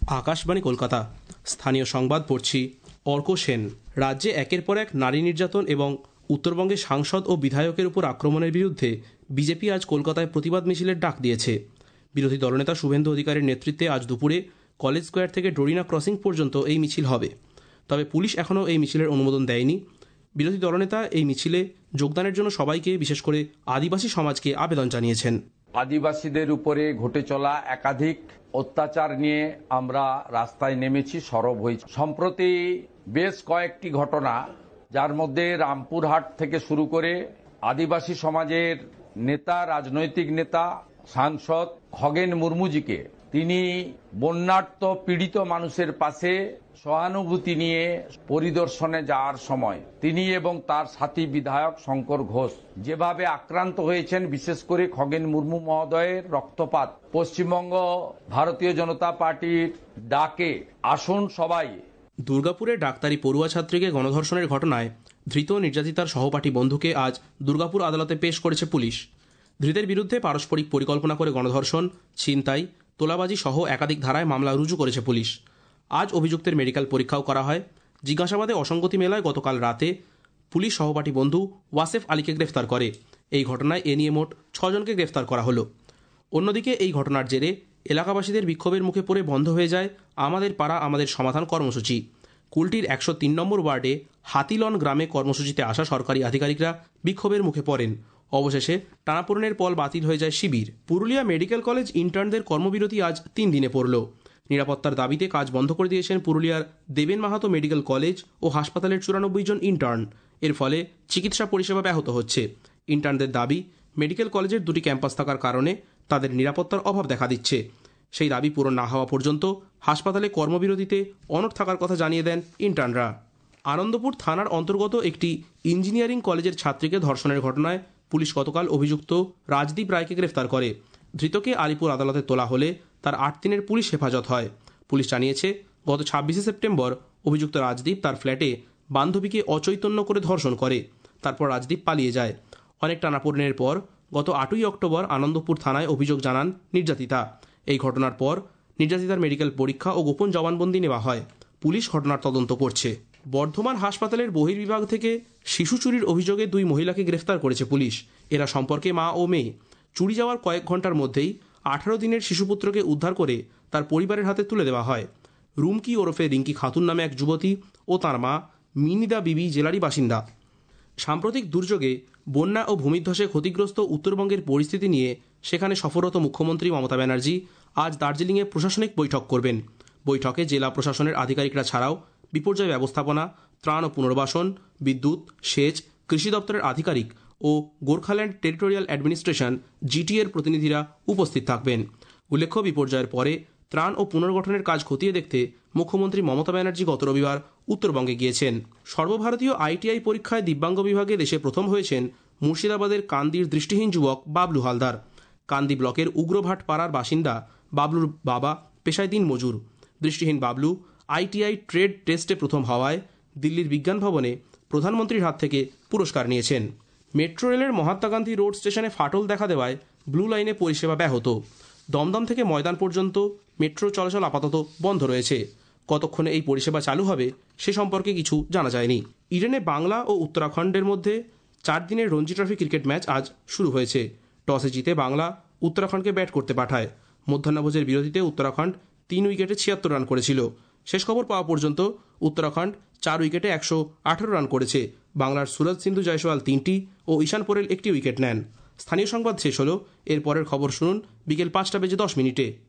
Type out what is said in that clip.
আকাশবাণী কলকাতা। স্থানীয় সংবাদ পড়ছি অর্ক সেন। রাজ্যে একের পর এক নারী নির্যাতন এবং উত্তরবঙ্গে সাংসদ ও বিধায়কের উপর আক্রমণের বিরুদ্ধে বিজেপি আজ কলকাতায় প্রতিবাদ মিছিলের ডাক দিয়েছে। বিরোধী দলনেতা শুভেন্দু অধিকারীর নেতৃত্বে আজ দুপুরে কলেজ স্কোয়ার থেকে ডোরিনা ক্রসিং পর্যন্ত এই মিছিল হবে। তবে পুলিশ এখনও এই মিছিলের অনুমোদন দেয়নি। বিরোধী দলনেতা এই মিছিলে যোগদানের জন্য সবাইকে, বিশেষ করে আদিবাসী সমাজকে আবেদন জানিয়েছেন। আদিবাসীদের উপরে ঘটে চলা একাধিক অত্যাচার নিয়ে আমরা রাস্তায় নেমেছি, সরব হয়েছি। সম্প্রতি বেশ কয়েকটি ঘটনা, যার মধ্যে রামপুরহাট থেকে শুরু করে আদিবাসী সমাজের নেতা, রাজনৈতিক নেতা, সাংসদ খগেন মুর্মুজিকে তিনি বন্যার্ত পীড়িত মানুষের পাশে সহানুভূতি নিয়ে পরিদর্শনে যাওয়ার সময় তিনি এবং তার সাথী বিধায়ক শঙ্কর ঘোষ যেভাবে আক্রান্ত হয়েছেন, বিশেষ করে খগেন মুর্মু মহোদয়ের রক্তপাত, পশ্চিমবঙ্গ ভারতীয় জনতা পার্টির ডাকে আসুন সবাই। দুর্গাপুরে ডাক্তারি পড়ুয়া ছাত্রীকে গণধর্ষণের ঘটনায় ধৃত নির্যাতিতার সহপাঠী বন্ধুকে আজ দুর্গাপুর আদালতে পেশ করেছে পুলিশ। ধৃতের বিরুদ্ধে পারস্পরিক পরিকল্পনা করে গণধর্ষণ, ছিনতাই, তোলাবাজি সহ একাধিক ধারায় মামলা রুজু করেছে পুলিশ। আজ অভিযুক্তের মেডিকেল পরীক্ষাও করা হয়। জিজ্ঞাসাবাদে অসঙ্গতি মেলায় গতকাল রাতে পুলিশ সহপাঠী বন্ধু ওয়াসেফ আলীকে গ্রেফতার করে। এই ঘটনায় এ নিয়ে মোট 6 জনকে গ্রেফতার করা হলো। অন্যদিকে এই ঘটনার জেরে এলাকাবাসীদের বিক্ষোভের মুখে পড়ে বন্ধ হয়ে যায় আমাদের পাড়া আমাদের সমাধান কর্মসূচি। কুলটির 103 নম্বর ওয়ার্ডে হাতিলন গ্রামে কর্মসূচিতে আসা সরকারি আধিকারিকরা বিক্ষোভের মুখে পড়েন। অবশেষে টানাপোড়েনের পর বাতিল হয়ে যায় শিবির। পুরুলিয়া মেডিকেল কলেজ ইন্টার্নদের কর্মবিরতি আজ 3 দিনে পড়ল। নিরাপত্তার দাবিতে কাজ বন্ধ করে দিয়েছেন পুরুলিয়ার দেবেন মাহাতো মেডিকেল কলেজ ও হাসপাতালের 94 জন ইন্টার্ন। এর ফলে চিকিৎসা পরিষেবা ব্যাহত হচ্ছে। ইন্টার্নদের দাবি, মেডিকেল কলেজের 2টি ক্যাম্পাস থাকার কারণে তাদের নিরাপত্তার অভাব দেখা দিচ্ছে। সেই দাবি পূরণ না হওয়া পর্যন্ত হাসপাতালে কর্মবিরতিতে অনড় থাকার কথা জানিয়ে দেন ইন্টার্নরা। আনন্দপুর থানার অন্তর্গত একটি ইঞ্জিনিয়ারিং কলেজের ছাত্রীকে ধর্ষণের ঘটনায় পুলিশ গতকাল অভিযুক্ত রাজদীপ রায়কে গ্রেফতার করে। ধৃতকে আলিপুর আদালতে তোলা হলে তার 8 দিনের পুলিশ হেফাজত হয়। পুলিশ জানিয়েছে, গত 26 সেপ্টেম্বর অভিযুক্ত রাজদীপ তার ফ্ল্যাটে বান্ধবীকে অচৈতন্য করে ধর্ষণ করে। তারপর রাজদীপ পালিয়ে যায়। অনেক টানাপোড়েনের পর গত 8ই অক্টোবর আনন্দপুর থানায় অভিযোগ জানান নির্যাতিতা। এই ঘটনার পর নির্যাতিতার মেডিকেল পরীক্ষা ও গোপন জবানবন্দি নেওয়া হয়। পুলিশ ঘটনার তদন্ত করছে। বর্ধমান হাসপাতালের বহির্বিভাগ থেকে শিশু চুরির অভিযোগে 2 মহিলাকে গ্রেফতার করেছে পুলিশ। এরা সম্পর্কে মা ও মেয়ে। চুরি যাওয়ার কয়েক ঘন্টার মধ্যেই 18 দিনের শিশুপুত্রকে উদ্ধার করে তার পরিবারের হাতে তুলে দেওয়া হয়। রুমকি ওরফে রিঙ্কি খাতুন নামে এক যুবতী ও তার মা মিনিদা বিবি জেলারই বাসিন্দা। সাম্প্রতিক দুর্যোগে বন্যা ও ভূমিধ্বসে ক্ষতিগ্রস্ত উত্তরবঙ্গের পরিস্থিতি নিয়ে সেখানে সফররত মুখ্যমন্ত্রী মমতা ব্যানার্জি আজ দার্জিলিংয়ে প্রশাসনিক বৈঠক করবেন। বৈঠকে জেলা প্রশাসনের আধিকারিকরা ছাড়াও বিপর্যয় ব্যবস্থাপনা, ত্রাণ ও পুনর্বাসন, বিদ্যুৎ, সেচ, কৃষি দপ্তরের আধিকারিক ও গোর্খাল্যান্ড টেরিটোরিয়াল অ্যাডমিনিস্ট্রেশন জিটিএর প্রতিনিধিরা উপস্থিত থাকবেন। উল্লেখ্য, বিপর্যয়ের পরে ত্রাণ ও পুনর্গঠনের কাজ খতিয়ে দেখতে মুখ্যমন্ত্রী মমতা ব্যানার্জি গত রবিবার উত্তরবঙ্গে গিয়েছেন। সর্বভারতীয় আইটিআই পরীক্ষায় দিব্যাঙ্গ বিভাগে দেশে প্রথম হয়েছেন মুর্শিদাবাদের কান্দির দৃষ্টিহীন যুবক বাবলু হালদার। কান্দি ব্লকের উগ্রভাট পাড়ার বাসিন্দা বাবলুর বাবা পেশায় দিনমজুর। দৃষ্টিহীন বাবলু আইটিআই ট্রেড টেস্টে প্রথম হওয়ায় দিল্লির বিজ্ঞান ভবনে প্রধানমন্ত্রীর হাত থেকে পুরস্কার নিয়েছেন। মেট্রো রেলের মহাত্মা গান্ধী রোড স্টেশনে ফাটল দেখা দেওয়ায় ব্লু লাইনে পরিষেবা ব্যাহত। দমদম থেকে ময়দান পর্যন্ত মেট্রো চলাচল আপাতত বন্ধ রয়েছে। কতক্ষণে এই পরিষেবা চালু হবে সে সম্পর্কে কিছু জানা যায়নি। ইডেনে বাংলা ও উত্তরাখণ্ডের মধ্যে 4 দিনের রঞ্জি ট্রফি ক্রিকেট ম্যাচ আজ শুরু হয়েছে। টসে জিতে বাংলা উত্তরাখণ্ডকে ব্যাট করতে পাঠায়। মধ্যাহ্নভোজের বিরতিতে উত্তরাখণ্ড 3 উইকেটে 76 রান করেছিল। শেষ খবর পাওয়া পর্যন্ত উত্তরাখণ্ড 4 উইকেটে 118 রান করেছে। বাংলার সুরজ সিন্ধু জয়সওয়াল 3টি ও ঈশান পোরেল 1টি উইকেট নেন। স্থানীয় সংবাদ শেষ হলো। এর পরের খবর শুনুন বিকেল 5টা বেজে 10 মিনিটে।